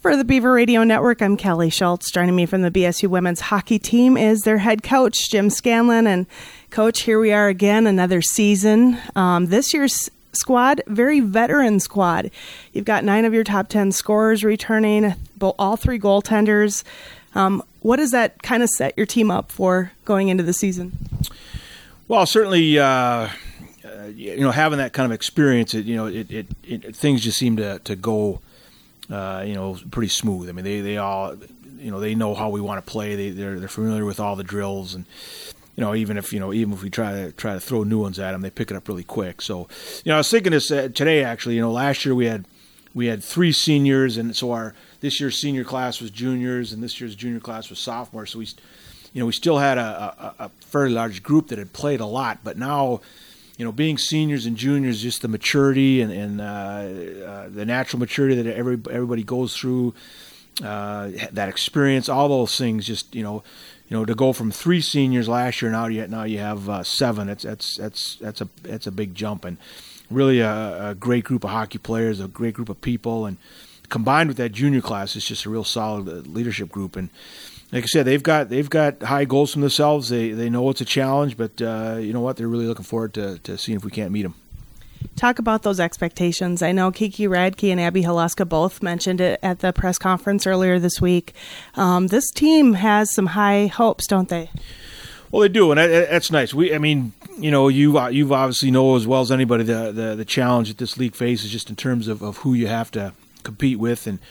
For the Beaver Radio Network, I'm Kelly Schultz. Joining me from the BSU women's hockey team is their head coach, Jim Scanlon. And Coach, here we are again, another season. This year's squad, very veteran squad. You've got 9 of your top 10 scorers returning, all 3 goaltenders. What does that kind of set your team up for going into the season? Well, certainly, having that kind of experience, things just seem to go, pretty smooth. I mean, they all, they know how we want to play. They're familiar with all the drills, and even if we try to throw new ones at them, they pick it up really quick. So, I was thinking this today actually. Last year we had 3 seniors, and so this year's senior class was juniors, and this year's junior class was sophomores. So we still had a fairly large group that had played a lot, but now, being seniors and juniors, just the maturity and the natural maturity that everybody goes through, that experience, all those things, just to go from 3 seniors last year now you have 7. That's a big jump, and really a great group of hockey players, a great group of people, and combined with that junior class, it's just a real solid leadership group. And like I said, they've got high goals from themselves. They know it's a challenge, but you know what? They're really looking forward to seeing if we can't meet them. Talk about those expectations. I know Kiki Radke and Abby Haluska both mentioned it at the press conference earlier this week. This team has some high hopes, don't they? Well, they do, and that's nice. You obviously know as well as anybody the challenge that this league faces, just in terms of who you have to compete with, and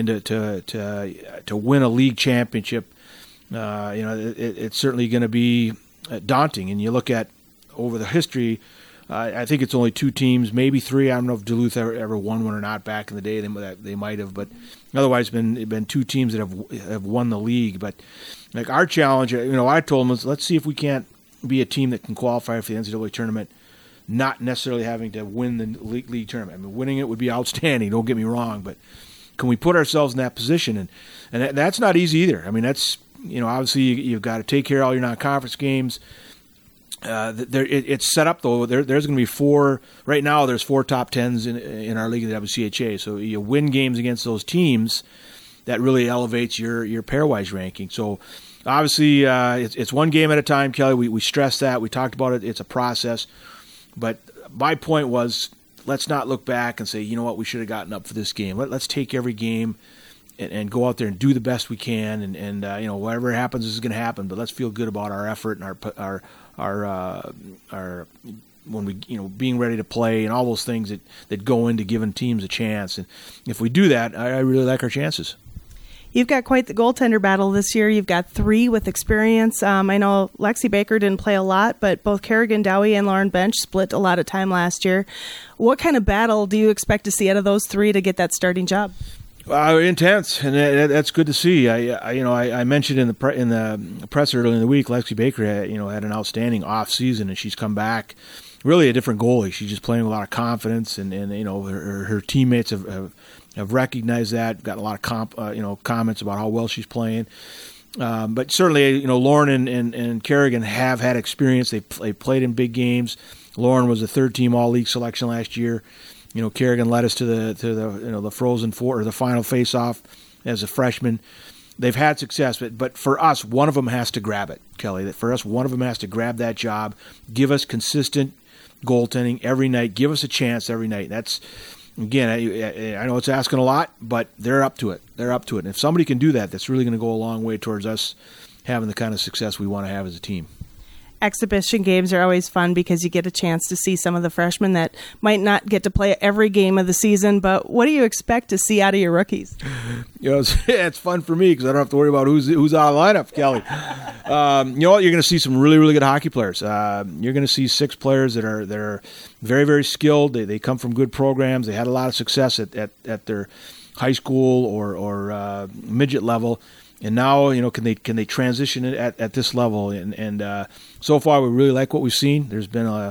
to win a league championship. It's certainly going to be daunting. And you look at over the history, I think it's only 2 teams, maybe 3. I don't know if Duluth ever won one or not back in the day. They might have, but otherwise it's been 2 teams that have won the league. But like our challenge, I told them was, let's see if we can't be a team that can qualify for the NCAA tournament, not necessarily having to win the league tournament. I mean, winning it would be outstanding. Don't get me wrong, but can we put ourselves in that position? And that's not easy either. I mean, that's obviously you've got to take care of all your non-conference games. It's set up though. There's going to be 4 right now. There's 4 top 10s in our league at WCHA. So you win games against those teams, that really elevates your pairwise ranking. So obviously it's one game at a time, Kelly. We stress that. We talked about it. It's a process. But my point was, let's not look back and say, you know what, we should have gotten up for this game. Let's take every game and go out there and do the best we can. And whatever happens is going to happen. But let's feel good about our effort and our when we being ready to play and all those things that go into giving teams a chance. And if we do that, I really like our chances. You've got quite the goaltender battle this year. You've got 3 with experience. I know Lexi Baker didn't play a lot, but both Kerrigan Dowie and Lauren Bench split a lot of time last year. What kind of battle do you expect to see out of those 3 to get that starting job? Intense, and that's good to see. I mentioned in the press earlier in the week, Lexi Baker had an outstanding off season, and she's come back really a different goalie. She's just playing with a lot of confidence, and her teammates have recognized that. Got a lot of comments about how well she's playing. But certainly, Lauren and Kerrigan have had experience. They played in big games. Lauren was a 3rd-team All-League selection last year. Kerrigan led us to the Frozen Four, or the final face-off as a freshman. They've had success, but for us, one of them has to grab it, Kelly. For us, one of them has to grab that job, give us consistent goaltending every night, give us a chance every night. That's, again, I know it's asking a lot, but they're up to it. And if somebody can do that, that's really going to go a long way towards us having the kind of success we want to have as a team. Exhibition games are always fun because you get a chance to see some of the freshmen that might not get to play every game of the season. But what do you expect to see out of your rookies? It's fun for me because I don't have to worry about who's out of the lineup, Kelly. You're going to see some really, really good hockey players. You're going to see 6 players that are very, very skilled. They come from good programs. They had a lot of success at their high school or midget level. And now, can they transition it at this level? And so far, we really like what we've seen. There's been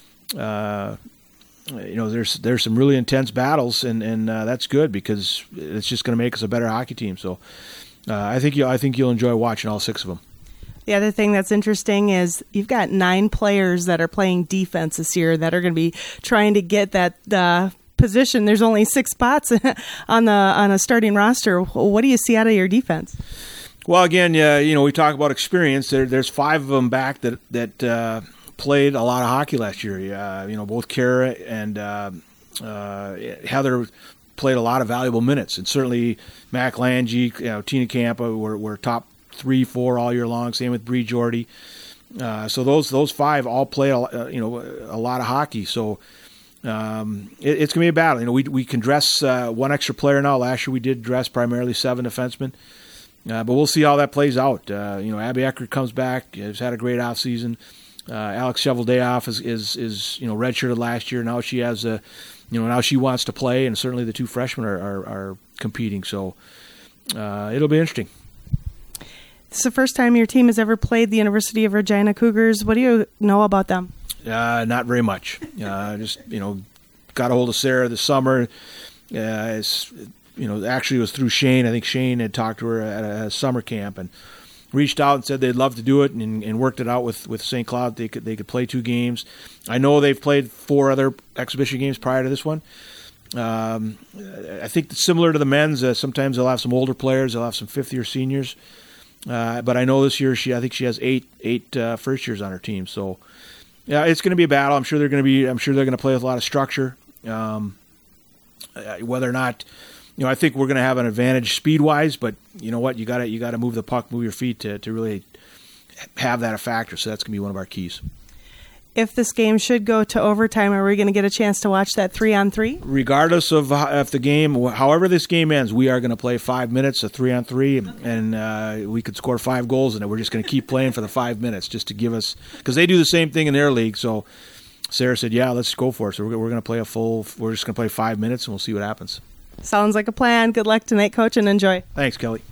there's some really intense battles, and that's good because it's just going to make us a better hockey team. So I think you'll enjoy watching all 6 of them. The other thing that's interesting is you've got 9 players that are playing defense this year that are going to be trying to get that position. There's only 6 spots on a starting roster. What do you see out of your defense? Well, again, we talk about experience. There's 5 of them back that played a lot of hockey last year. Both Kara and Heather played a lot of valuable minutes, and certainly Mac Lange, Tina Campa were top 3, 4 all year long. Same with Bree Jordy. So those 5 all play a lot of hockey. So it's going to be a battle. We can dress 1 extra player now. Last year we did dress primarily 7 defensemen. But we'll see how that plays out. Abby Eckert comes back. Has had a great offseason. Alex Cheveldayoff is redshirted last year. Now she has now she wants to play, and certainly the 2 freshmen are competing. So it'll be interesting. It's the first time your team has ever played the University of Regina Cougars. What do you know about them? Not very much. Just got a hold of Sarah this summer. Actually it was through Shane. I think Shane had talked to her at a summer camp and reached out and said they'd love to do it, and worked it out with St. Cloud. They could play 2 games. I know they've played 4 other exhibition games prior to this one. I think similar to the men's, sometimes they'll have some older players. They'll have some 5th-year seniors. But I know this year I think she has 8 first years on her team. So it's going to be a battle. I'm sure they're going to play with a lot of structure. Whether or not. I think we're going to have an advantage speed-wise, but you know what? You got to move the puck, move your feet to really have that a factor. So that's going to be one of our keys. If this game should go to overtime, are we going to get a chance to watch that 3-on-3? Regardless of if the game, however this game ends, we are going to play 5 minutes of 3-on-3, and we could score 5 goals in it. We're just going to keep playing for the 5 minutes just to give us, because they do the same thing in their league. So Sarah said, "Yeah, let's go for it." So we're going to play we're just going to play 5 minutes, and we'll see what happens. Sounds like a plan. Good luck tonight, Coach, and enjoy. Thanks, Kelly.